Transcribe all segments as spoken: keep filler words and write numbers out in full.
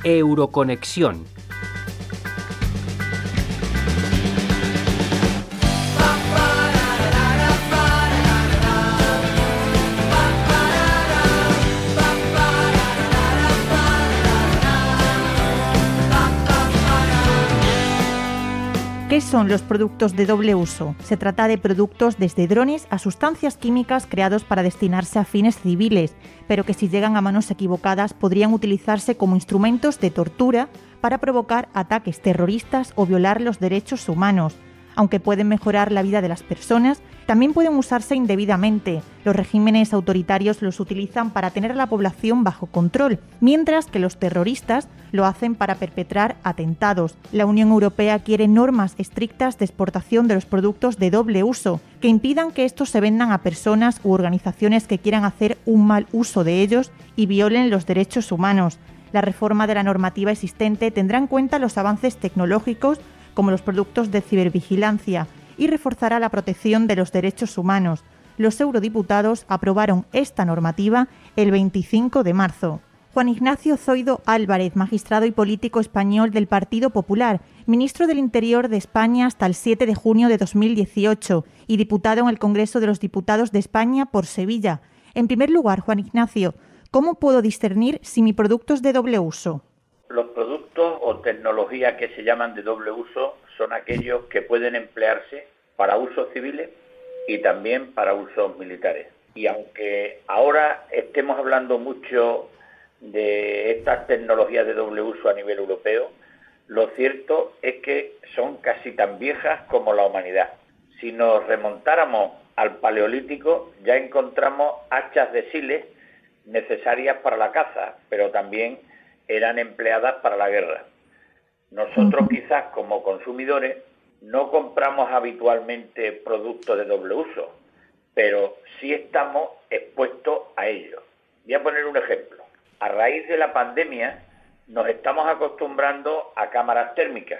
Euroconexión. ¿Qué son los productos de doble uso? Se trata de productos desde drones a sustancias químicas creados para destinarse a fines civiles, pero que si llegan a manos equivocadas podrían utilizarse como instrumentos de tortura para provocar ataques terroristas o violar los derechos humanos. Aunque pueden mejorar la vida de las personas, también pueden usarse indebidamente. Los regímenes autoritarios los utilizan para tener a la población bajo control, mientras que los terroristas lo hacen para perpetrar atentados. La Unión Europea quiere normas estrictas de exportación de los productos de doble uso, que impidan que estos se vendan a personas u organizaciones que quieran hacer un mal uso de ellos y violen los derechos humanos. La reforma de la normativa existente tendrá en cuenta los avances tecnológicos como los productos de cibervigilancia, y reforzará la protección de los derechos humanos. Los eurodiputados aprobaron esta normativa el veinticinco de marzo. Juan Ignacio Zoido Álvarez, magistrado y político español del Partido Popular, ministro del Interior de España hasta el siete de junio de dos mil dieciocho y diputado en el Congreso de los Diputados de España por Sevilla. En primer lugar, Juan Ignacio, ¿cómo puedo discernir si mi producto es de doble uso? Los productos o tecnologías que se llaman de doble uso son aquellos que pueden emplearse para usos civiles y también para usos militares. Y aunque ahora estemos hablando mucho de estas tecnologías de doble uso a nivel europeo, lo cierto es que son casi tan viejas como la humanidad. Si nos remontáramos al Paleolítico, ya encontramos hachas de siles necesarias para la caza, pero también eran empleadas para la guerra. Nosotros quizás como consumidores no compramos habitualmente productos de doble uso, pero sí estamos expuestos a ello. Voy a poner un ejemplo. A raíz de la pandemia nos estamos acostumbrando a cámaras térmicas,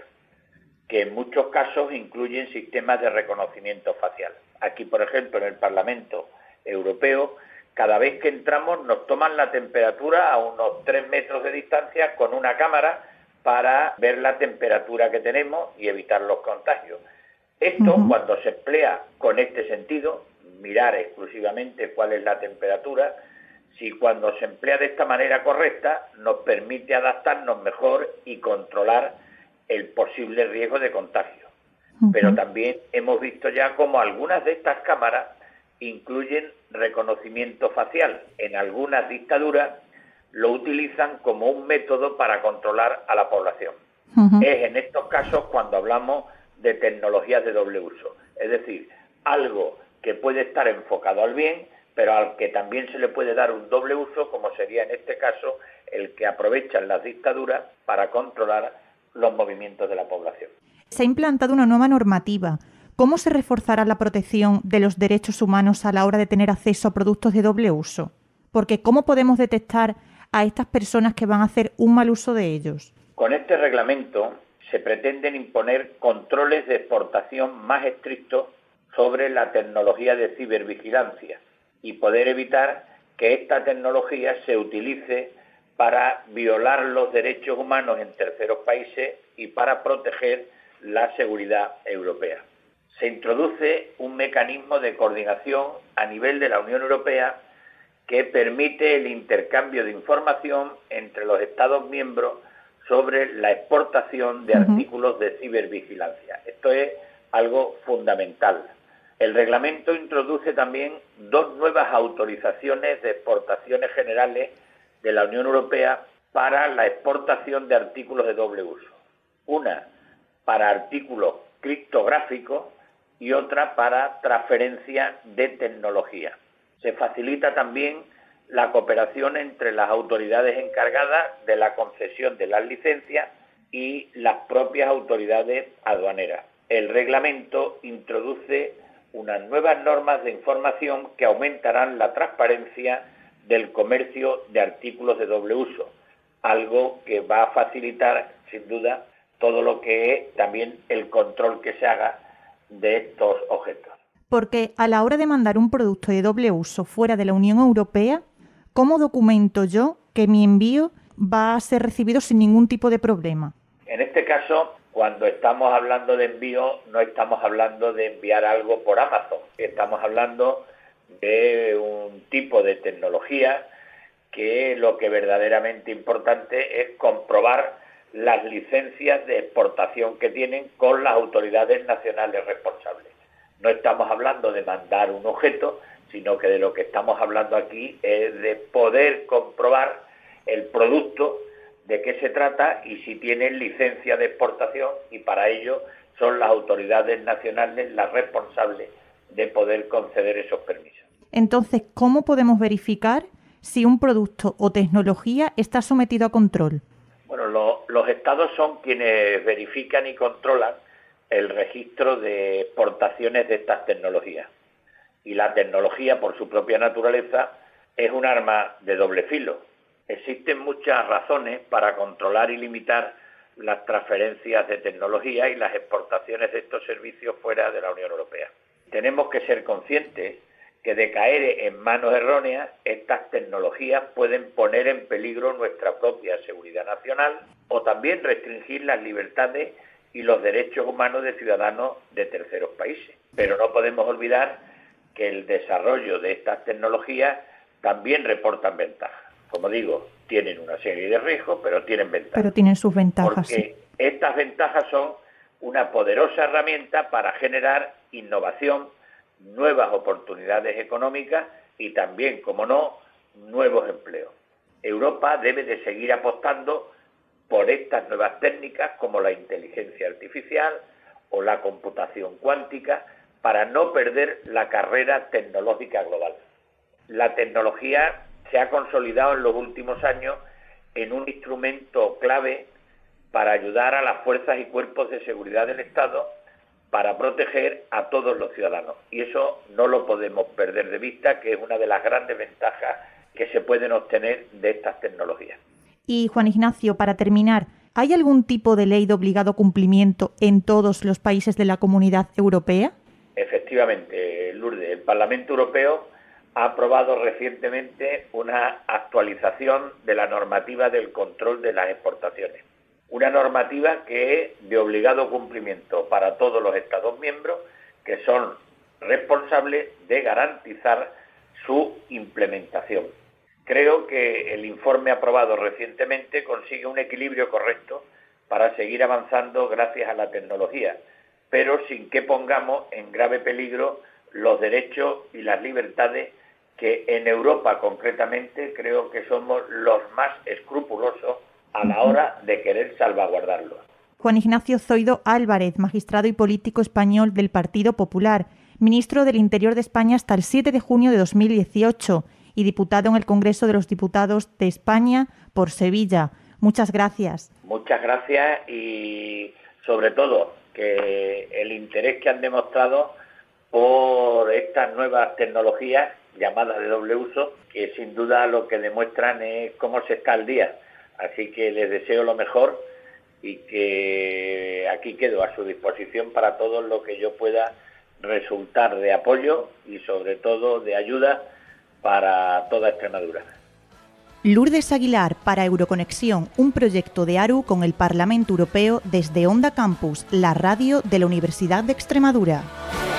que en muchos casos incluyen sistemas de reconocimiento facial. Aquí, por ejemplo, en el Parlamento Europeo, cada vez que entramos nos toman la temperatura a unos tres metros de distancia con una cámara para ver la temperatura que tenemos y evitar los contagios. Esto, uh-huh. cuando se emplea con este sentido, mirar exclusivamente cuál es la temperatura, si cuando se emplea de esta manera correcta, nos permite adaptarnos mejor y controlar el posible riesgo de contagio. Uh-huh. Pero también hemos visto ya cómo algunas de estas cámaras incluyen reconocimiento facial. En algunas dictaduras lo utilizan como un método para controlar a la población. Uh-huh. Es en estos casos cuando hablamos de tecnologías de doble uso. Es decir, algo que puede estar enfocado al bien, pero al que también se le puede dar un doble uso, como sería en este caso el que aprovechan las dictaduras para controlar los movimientos de la población. Se ha implantado una nueva normativa. ¿Cómo se reforzará la protección de los derechos humanos a la hora de tener acceso a productos de doble uso? Porque ¿cómo podemos detectar a estas personas que van a hacer un mal uso de ellos? Con este reglamento se pretenden imponer controles de exportación más estrictos sobre la tecnología de cibervigilancia y poder evitar que esta tecnología se utilice para violar los derechos humanos en terceros países y para proteger la seguridad europea. Se introduce un mecanismo de coordinación a nivel de la Unión Europea que permite el intercambio de información entre los Estados miembros sobre la exportación de uh-huh. artículos de cibervigilancia. Esto es algo fundamental. El reglamento introduce también dos nuevas autorizaciones de exportaciones generales de la Unión Europea para la exportación de artículos de doble uso. Una para artículos criptográficos y otra para transferencia de tecnología. Se facilita también la cooperación entre las autoridades encargadas de la concesión de las licencias y las propias autoridades aduaneras. El reglamento introduce unas nuevas normas de información que aumentarán la transparencia del comercio de artículos de doble uso, algo que va a facilitar, sin duda, todo lo que es también el control que se haga de estos objetos. Porque a la hora de mandar un producto de doble uso fuera de la Unión Europea, ¿cómo documento yo que mi envío va a ser recibido sin ningún tipo de problema. En este caso, cuando estamos hablando de envío, no estamos hablando de enviar algo por Amazon. Estamos hablando de un tipo de tecnología que lo que verdaderamente importante es comprobar las licencias de exportación que tienen con las autoridades nacionales responsables. No estamos hablando de mandar un objeto, sino que de lo que estamos hablando aquí es de poder comprobar el producto, de qué se trata y si tienen licencia de exportación, y para ello son las autoridades nacionales las responsables de poder conceder esos permisos. Entonces, ¿cómo podemos verificar si un producto o tecnología está sometido a control? Bueno, lo, los estados son quienes verifican y controlan el registro de exportaciones de estas tecnologías. Y la tecnología, por su propia naturaleza, es un arma de doble filo. Existen muchas razones para controlar y limitar las transferencias de tecnología y las exportaciones de estos servicios fuera de la Unión Europea. Tenemos que ser conscientes que de caer en manos erróneas, estas tecnologías pueden poner en peligro nuestra propia seguridad nacional o también restringir las libertades y los derechos humanos de ciudadanos de terceros países. Pero no podemos olvidar que el desarrollo de estas tecnologías también reportan ventajas. Como digo, tienen una serie de riesgos, pero tienen ventajas. Pero tienen sus ventajas, porque sí. Estas ventajas son una poderosa herramienta para generar innovación, nuevas oportunidades económicas y también, como no, nuevos empleos. Europa debe de seguir apostando por estas nuevas técnicas como la inteligencia artificial o la computación cuántica para no perder la carrera tecnológica global. La tecnología se ha consolidado en los últimos años en un instrumento clave para ayudar a las fuerzas y cuerpos de seguridad del Estado para proteger a todos los ciudadanos. Y eso no lo podemos perder de vista, que es una de las grandes ventajas que se pueden obtener de estas tecnologías. Y Juan Ignacio, para terminar, ¿hay algún tipo de ley de obligado cumplimiento en todos los países de la Comunidad Europea? Efectivamente, Lourdes, el Parlamento Europeo ha aprobado recientemente una actualización de la normativa del control de las exportaciones. Una normativa que es de obligado cumplimiento para todos los Estados miembros, que son responsables de garantizar su implementación. Creo que el informe aprobado recientemente consigue un equilibrio correcto para seguir avanzando gracias a la tecnología, pero sin que pongamos en grave peligro los derechos y las libertades que en Europa concretamente creo que somos los más escrupulosos a la hora de querer salvaguardarlos. Juan Ignacio Zoido Álvarez, magistrado y político español del Partido Popular, ministro del Interior de España hasta el siete de junio de dos mil dieciocho y diputado en el Congreso de los Diputados de España por Sevilla. Muchas gracias. Muchas gracias y sobre todo que el interés que han demostrado por estas nuevas tecnologías llamadas de doble uso, que sin duda lo que demuestran es cómo se está al día. Así que les deseo lo mejor y que aquí quedo a su disposición para todo lo que yo pueda resultar de apoyo y sobre todo de ayuda para toda Extremadura. Lourdes Aguilar para Euroconexión, un proyecto de ARU con el Parlamento Europeo desde Onda Campus, la radio de la Universidad de Extremadura.